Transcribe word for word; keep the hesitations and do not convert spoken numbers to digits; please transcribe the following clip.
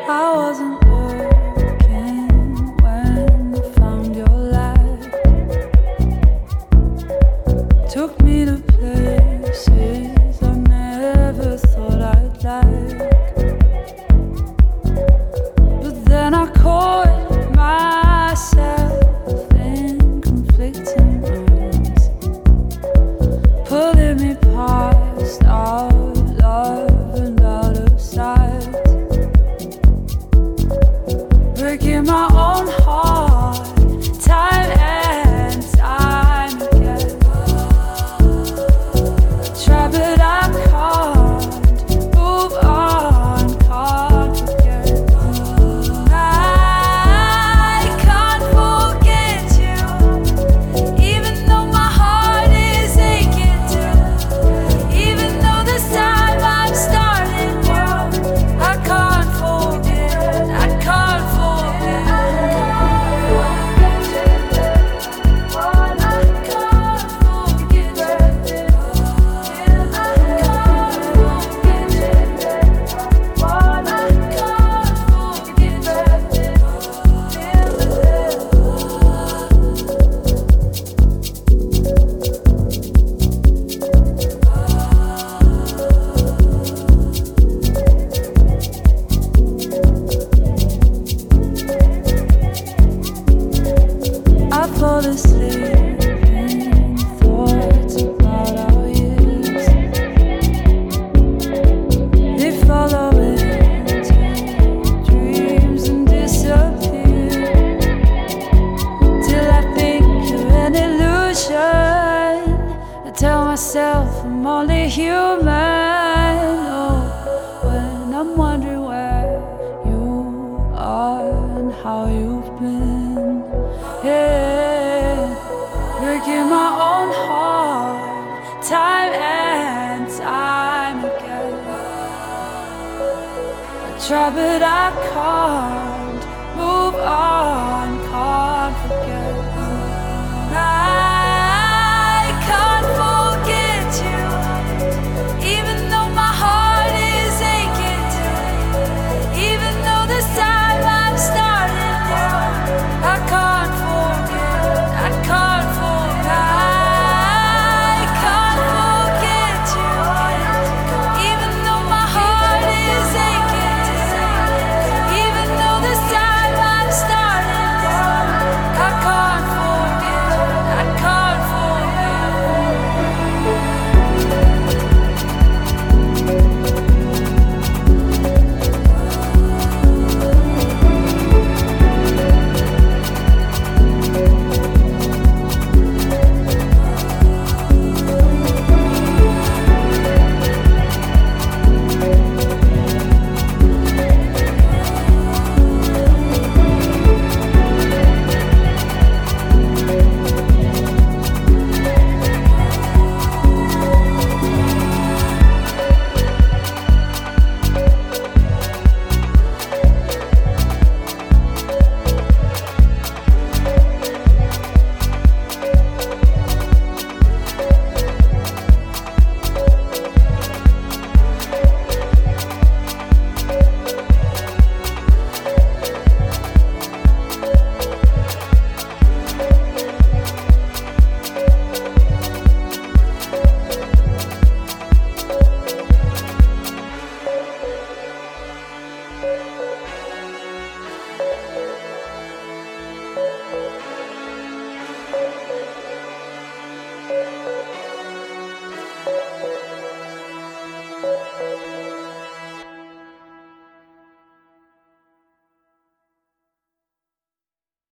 I wasn't looking when I found your light. Took me to places I never thought I'd like. But then I caught myself in conflicting minds, pulling me past our love and out of sight, breaking my own heart time and time again. I try but I can't move on, can't forget. I can't forget you, even though my heart is aching too. Even though this time I'm starting new, I can't forget, I can't forget. I fall asleep in thoughts about our years. They follow into dreams and disappear, till I think you're an illusion. I tell myself I'm only human. Oh, when I'm wondering where you are and how you've been. Yeah, breaking my own heart time and time again. I try but I can't move on.